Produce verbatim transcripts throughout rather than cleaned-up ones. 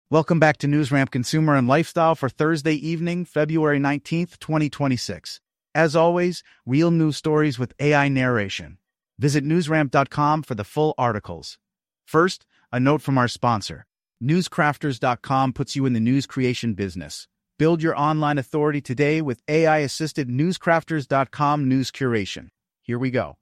Welcome back to NewsRamp Consumer and Lifestyle for Thursday evening, February nineteenth, twenty twenty-six. As always, real news stories with A I narration. Visit newsramp dot com for the full articles. First, a note from our sponsor. newscrafters dot com puts you in the news creation business. Build your online authority today with A I-assisted newscrafters dot com news curation. Here we go.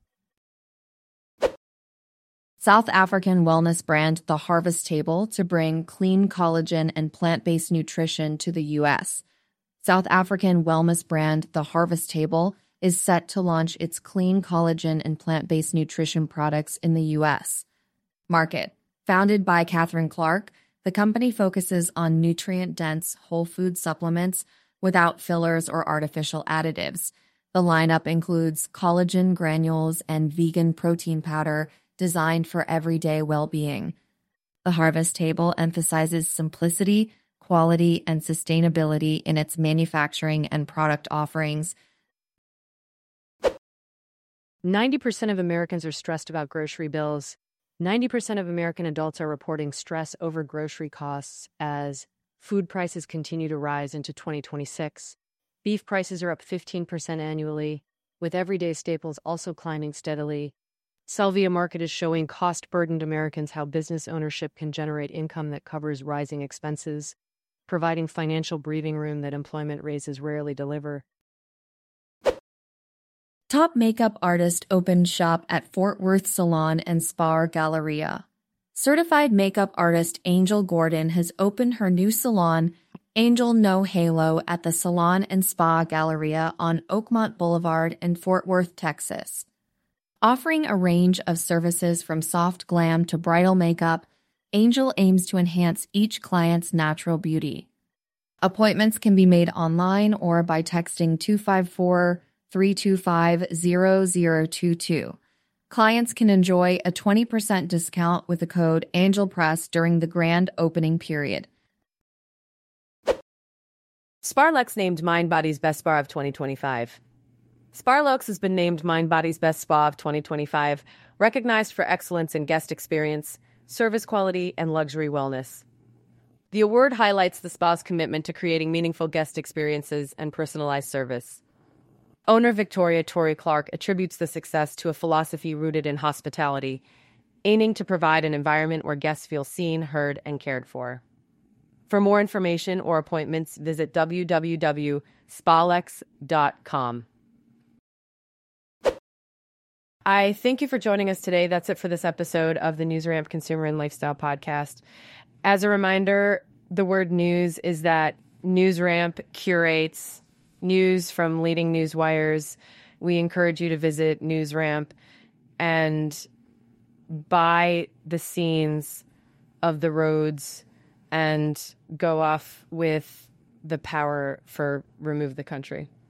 South African wellness brand The Harvest Table to bring clean collagen and plant-based nutrition to the U S. South African wellness brand The Harvest Table is set to launch its clean collagen and plant-based nutrition products in the U S market. Founded by Catherine Clark, the company focuses on nutrient-dense whole food supplements without fillers or artificial additives. The lineup includes collagen granules and vegan protein powder designed for everyday well-being. The Harvest Table emphasizes simplicity, quality, and sustainability in its manufacturing and product offerings. ninety percent of Americans are stressed about grocery bills. ninety percent of American adults are reporting stress over grocery costs as food prices continue to rise into twenty twenty-six. Beef prices are up fifteen percent annually, with everyday staples also climbing steadily. Salvia Market is showing cost-burdened Americans how business ownership can generate income that covers rising expenses, providing financial breathing room that employment raises rarely deliver. Top makeup artist opened shop at Fort Worth Salon and Spa Galleria. Certified makeup artist Angel Gordon has opened her new salon, Angel No Halo, at the Salon and Spa Galleria on Oakmont Boulevard in Fort Worth, Texas. Offering a range of services from soft glam to bridal makeup, Angel aims to enhance each client's natural beauty. Appointments can be made online or by texting two five four, three two five, zero zero two two. Clients can enjoy a twenty percent discount with the code ANGELPRESS during the grand opening period. Sparlux named MindBody's Best Spa of twenty twenty-five. Sparlux has been named MindBody's Best Spa of twenty twenty-five, recognized for excellence in guest experience, service quality, and luxury wellness. The award highlights the spa's commitment to creating meaningful guest experiences and personalized service. Owner Victoria Torrey Clark attributes the success to a philosophy rooted in hospitality, aiming to provide an environment where guests feel seen, heard, and cared for. For more information or appointments, visit w w w dot spalex dot com. I thank you for joining us today. That's it for this episode of the NewsRamp Consumer and Lifestyle Podcast. As a reminder, the word news is that NewsRamp curates news from leading news wires. We encourage you to visit NewsRamp and buy the scenes of the roads and go off with the power for Remove the Country.